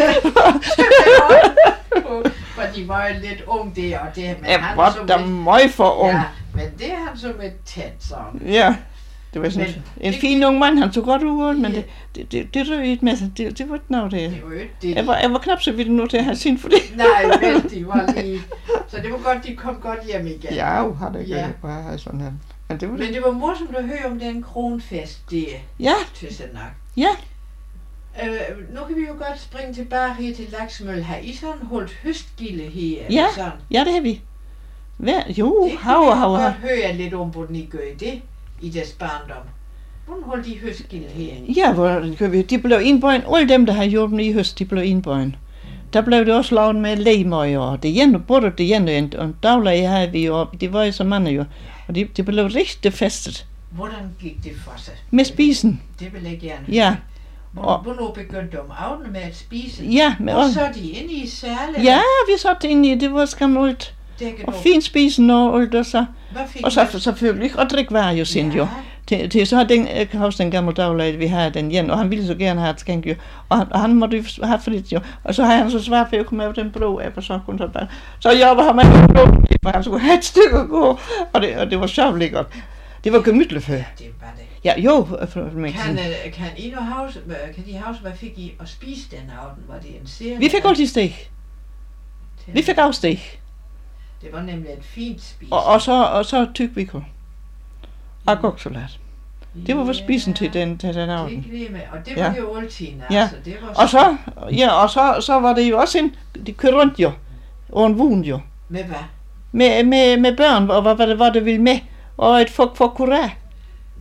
For de var jo lidt ung der, og det. Men
jeg var da meget for ung.
Ja, men det er han så med tæt sådan.
Ja, det var sådan en fin ung mand, han tog godt ud, men det røg ikke med sig. Det var ikke noget det.
Det var jo ikke det.
Jeg var knap så vidt nu til at have sin for det.
Nej, vel, de var lige. Så det var godt, de kom godt hjem igen.
Ja, har det ikke bare sådan her. Men
det var morsomt at høre om den kronfest, det til Senak.
Ja.
Nu kan vi jo godt springe tilbage her til Laksmølle. Har I sådan holdt høstgilde her?
Ja,
sådan?
Ja, det har vi. Jo,
det kan vi jo godt høre lidt om, hvordan I gør det i deres barndom. Hvordan holdt I høstgilde her?
Ja, hvordan gør vi? De blev indbøjen. Alle dem, der har hjulpet i høst, de blev indbøjen. Der blev det også lavet med lægemøger, og det ene, både det ene, og daglig havde vi jo, det var jo så mange jo. Og det blev rigtig festet.
Hvordan gik det for sig?
Med spisen.
Det vil jeg gerne.
Ja.
Hvornår begyndte om aftenen med at spise?
Ja.
Og så de inde i særlig?
Ja, vi satte inde i, det var skræmmelt. Og fint spisen og alt og så. Og så selvfølgelig, og drikke var jo sind jo. Til så har jeg kan huske den gamle daglig, vi havde den igen, og han ville så gerne have et skænk jo. Og han måtte jo have for lidt jo. Og så har han så svært for at komme af den bro af, og så kunne han bare. Så jobbede han med en bro, for han skulle have et stykke at gå. Og det var sjovt godt. Det var gemytligt før.
Ja, det var det.
Ja, jo.
Kan I nu huske, hvad fik I at spise den aften? Var det en serie?
Vi fik altid stek. Vi fik også stek.
Det var nemlig et fint spis.
Og så tykvikor. Og goksalat. Det var spisen til den aften.
Og det var jo altid,
altså. Det var og så var det jo også de kørte rundt jo. Og en vogn jo.
Med hvad?
Med børn, og hvad det var, der ville med. Og et folk for kuré.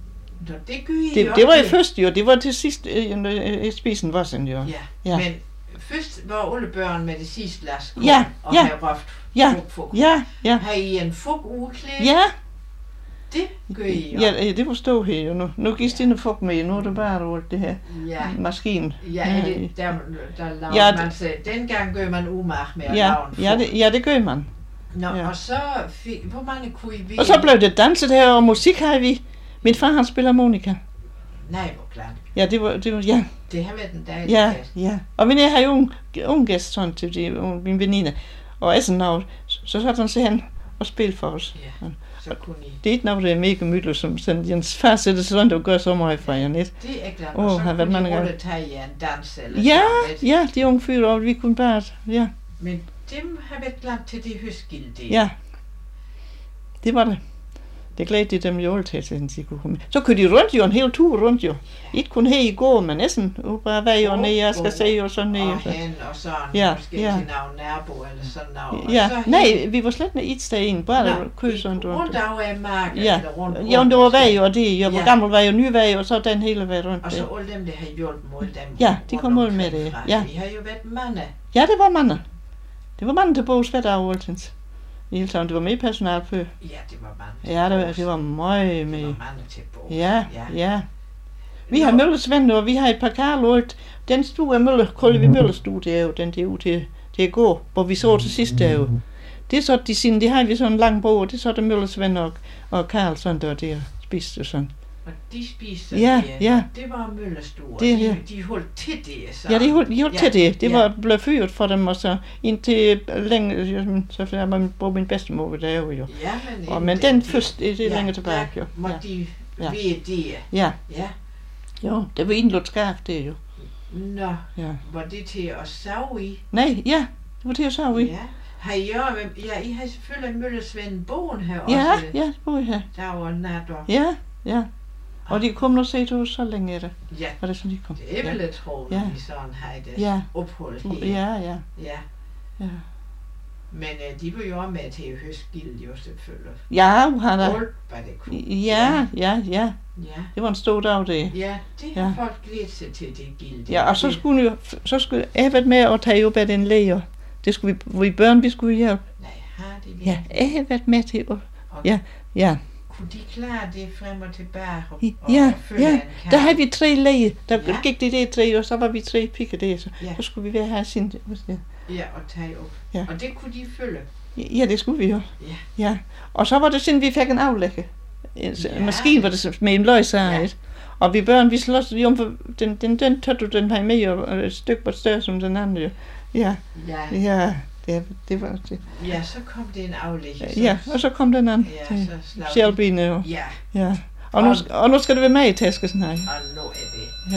Det gør I
det var jo først jo, det var til sidst spisen var sådan jo.
Ja, men først var alle børn med det sidste glas korn, og havde røft fug.
Ja.
Har I en fugugeklæde?
Ja.
Det gør I jo.
Ja, det var stå her jo nu. Nu gives dine fug med, nu er det bare alt det her maskinen.
Ja, der laver man sig. Dengang gør man umag med at lave en fug.
Ja, det gør man.
Nå, og så hvor mange kunne I vide?
Og så blev det danset her, og musik havde vi. Min far, han spiller harmonika.
Nej, hvor klart.
Ja, det var, ja.
Det har været en dejlig fest.
Ja. Og min har jo en gæst sådan til min veninde. Og sådan noget, så satte han sig hen og spille for os.
Ja, så kunne I.
Det er ikke noget, det er mega mytligt, som sådan, Jens far sætter sig sådan, og gør så meget for jer net.
Det er klart, og så kunne I rulle tage en dans eller
ja, de unge fyre, og vi kunne bare,
Men dem har været glad til det høstgilde.
Ja, det var det. Det glædte de dem jo altid til, at de kunne komme. Så kunne de rundt jo, en hel tur rundt jo. Ikke kun her i går, men næsten bare vej og ned, jeg skal se og sådan ned.
Og hen og sådan, måske til nogle nærbo eller sådan noget.
Ja, nej, vi var slet ikke et sted ind, bare kød sådan rundt.
Rundt af marken eller rundt.
Ja, det var vej og det, jo, hvor gammel vej og ny vej, og så den hele vej rundt.
Og så alle dem, der har hjulpet mod dem.
Ja, de kom ud med det. Ja.
Vi har jo været mange.
Ja, det var mange. Det var mange til Bogs hver dag, altid. I hele taget, det var med personal før.
Ja, det var mange.
Ja, det var meget med.
Det var mange til Bogs.
Ja. Vi har møllesvend, og vi har et par karlålt. Den stue af Kollevi Møllestue, det er jo den, der er ude til at gå, hvor vi så til sidst der jo. Det er så, de har vi sådan en lang bog, og det er så der møllesvend og Karl sådan der, der spiste sådan.
Og de spiste det var møllestuer. De holdt til det så.
Ja, de holdt til det. Det var blevet fyret for dem, og så indtil længe, så var man på min bedstemor ved det jo.
Ja,
men den først, det er længere tilbage jo.
Må de ved det.
Ja. Jo, det var indlådt skarf, det jo.
Nå, var det til at sove i?
Nej, det var til at sove i.
Ja. I har selvfølgelig møllesvend bogen her også.
Ja, det bor I her.
Der var nat og...
Ja. Og de kom og se til os så længe det.
Ja,
var det sådan, de kom.
Det er vel et råd, at vi sådan har det ophold her.
Ja.
Men de var jo også med til høstgilde jo selvfølgelig.
Ja, han er. Ja. Det var en stor dag det.
Ja, det har folk glædet sig til det gilde.
Ja, og så skulle jeg været med at tage op af den læger. Det skulle vi børn, vi skulle hjælpe.
Nej, har det vi?
Ja, jeg har været med til at... Ja.
Kunne de klare det frem og tilbage
og følge en kamp? Der havde vi 3 læger. Der gik det 3, og så var vi 3 pikker der, så skulle vi være her sin...
Ja, og tage op. Ja. Og det kunne de følge?
Ja, det skulle vi jo. Ja. Og så var det sådan, vi fik en aflægge. En maskine var det med en løgsejr. Og vi børn, vi slås jo om, for den tør du den her med, og et stykke var større som den anden jo. Ja. Det var det.
Ja, så kom det en aflæggelse.
Ja, og så kom den anden.
Ja, så
Sjælbine jo. Ja. Og nu skal det være med i tasken her.
Og nu er det.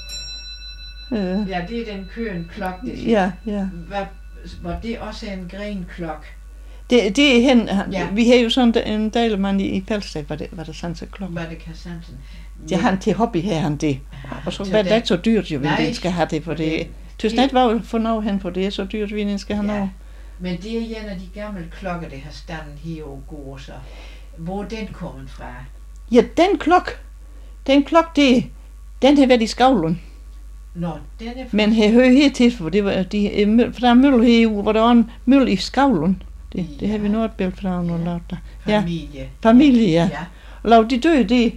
Ja, det er den køen klok, det siger.
Ja.
Var det også en grenklok?
Det er hen. Vi har jo sådan en delemand i Fælsted, var det Sanse klok.
Var det Sansen?
Det han til hobby her, han det. Og så var det ikke så dyrt jo, vi skal have det, for det. Tusind var for noget hen, for det er så dyrt, vi skal have noget.
Men det er en af de gamle klokker, der har standen her og går så. Hvor er den kommet fra? Ja,
den klok, den har været i Skavlund.
Nå, den er fra...
Men jeg hører her til, for det var for der er mølle herude, hvor der var en mølle i Skavlund. Det har vi nu et billede fra, når lavet der. Familie, ja. Og lavet de døde,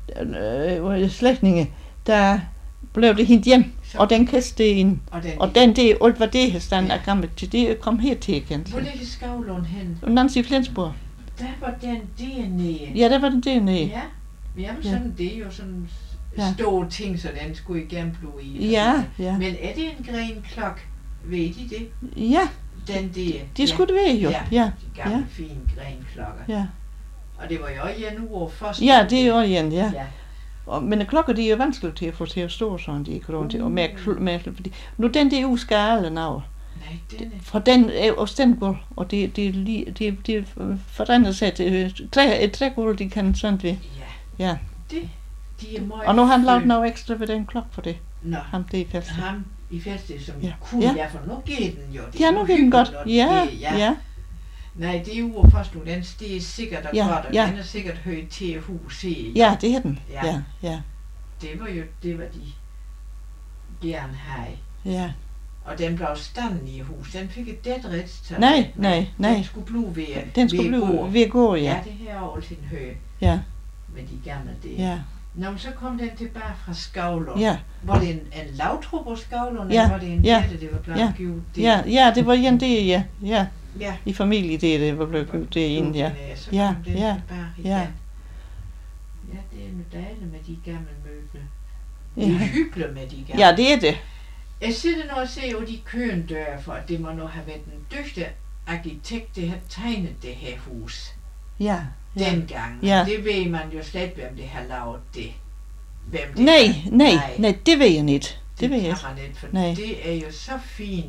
slægtninge, der blev det hent hjem. Og den kastede ind. Og den det, alt hvad det har stand af gammelt til, det kom her til igen.
Hvor ligger Skavlund hen?
Nancy Flensborg.
Der var den dernede.
Ja, der var den dernede.
Ja, jamen sådan, det er jo sådan store ting, så den skulle igen blive i.
Ja.
Men er det en grenklok? Ved I det?
Ja.
Den der.
Det skulle det være jo.
Ja. De gamle fine grenklokker.
Ja. Og
det var jo også en uge først.
Ja, det er jo en, ja. Men klokker, de er jo vanskeligt til at få til at stå sådan, de ikke rundt til. Og med, fordi nu den der uge skal alle nav.
Nej, den er...
For den er også den gulv, og det forandrer sig til et trægulv, de kan sådan ved. Ja.
De er meget...
Og nu har han lavet noget ekstra ved den klok for det.
Nå.
Ham det i Fælsted.
Ham i Fælsted, som kunne i hvert fald. Nu giver den jo.
Ja, nu giver den godt. Ja.
Nej, det er jo først nu. Det er sikkert
Ja,
godt, og
ja.
den er sikkert højt til huset.
Ja, det er den.
Ja.
Ja, ja,
Det var de gerne have.
ja.
Og den blev standen i hus. Den fik et det redskab.
Nej, nej, nej.
Den skulle blive ved.
Den skulle blive ved gård, ja.
Ja, det her er altid høj
Ja,
med de gamle der.
ja,
Nå, men så kom den tilbage fra Skavler.
ja.
Var det en lavtrup på Skavlerne,
Ja,
eller var det en
ja,
jætte, det var blevet
ja,
givet?
Ja, ja, det var en det, ja. Ja,
Ja.
i familie det var blevet købt det ind, ja.
Så
Ja,
kom den
ja,
tilbage igen.
ja.
Ja, det er nu dejligt med de gamle møbler.
Ja.
Det er hyggeligt med de gamle.
Ja, det er det.
Jeg sidder nu og ser på de køendøre, for det må nu have været en dygtig arkitekt, der har tegnet det her hus.
Ja, ja.
Dengang.
Ja.
Det ved man jo slet, hvem det har lavet det. Hvem det
Nej,
er.
nej, det ved jeg ikke. Det ved jeg
kan
ikke.
man ikke, for
Nej.
det er jo så fin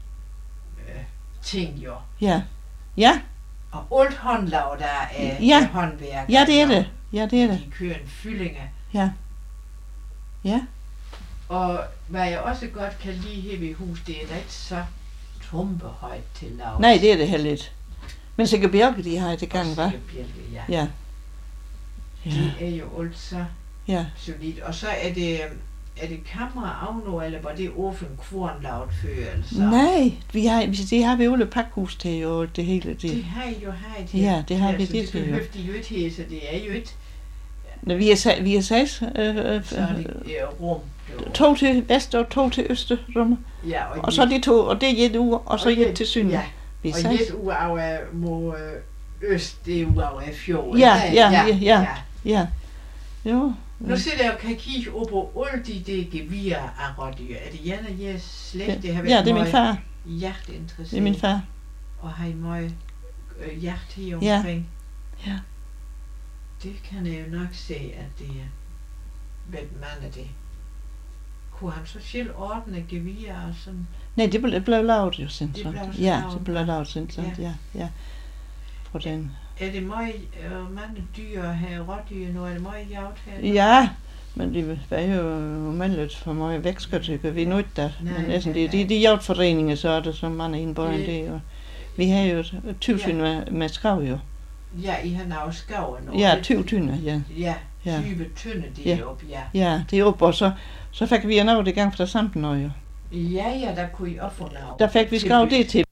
ting jo.
Ja, ja,
Og alt håndlag, der er
Ja.
håndværk.
ja, det er det. Ja, det er det.
De kører en fyllinger.
Ja, ja,
Og hvad jeg også godt kan lide her ved hus, det er da ikke så trumpehøjt til lav.
nej, det er det heller ikke. Men sikkert Bjerke, de har det gang, hva'?
Ja.
Ja, ja,
De er jo alt så
ja.
solidt. Og så er det kamera avno, eller var det åben kvornlavet før, eller så?
Nej, det har vi jo alle pakhus til og det hele.
Det
Det.
har I jo haft her.
Ja, det har vi
Altså,
det til,
det
jo.
behøver de jo ikke her, så det er jo ikke,
Når vi er 6,
så er det rum. Jo.
2 til vest og 2 til østerrum.
Ja,
Og så de 2, og det er et uge, og så et til syd.
Ja,
Vi er
og
6.
et uge af mod øst, det er uge af fjorden.
Ja. Ja. Jo.
Nu sidder jeg og kan kigge op på alle de der gevier af rådyr. Er det Jan og jeres slægt? Det har
Ja, det er min far.
hjerteinteresseret.
Det er min far.
Og har I meget hjert her
Ja.
omkring?
Ja.
Det kan jeg jo nok se, at det er hvem mand er det. Kunne han så selv ordne gevier og sådan?
Nej, det blev lavet jo sindssygt.
Det blev så
Ja,
lavet.
det blev lavet sindssygt. Ja, ja. På den.
Er det meget mange dyr her, rådyr nu? Er det meget jagt her?
Ja, men det var jo umindeligt for mig vækstkartykker. Vi er nødt der.
Nej,
Men næsten
nej,
det er jagtforeninger, så er det så mange indborgere end det. Og vi har jo 20 med skrav jo.
Ja, I har noget skaven nu.
Ja, 20 tynder, ja.
Ja,
Ja.
20 tynde det
Ja.
er op, ja.
Ja, det er op, og så fik vi noget i gang fra der samt noget jo.
Ja, der kunne I også få noget.
Der fik vi skrav det til.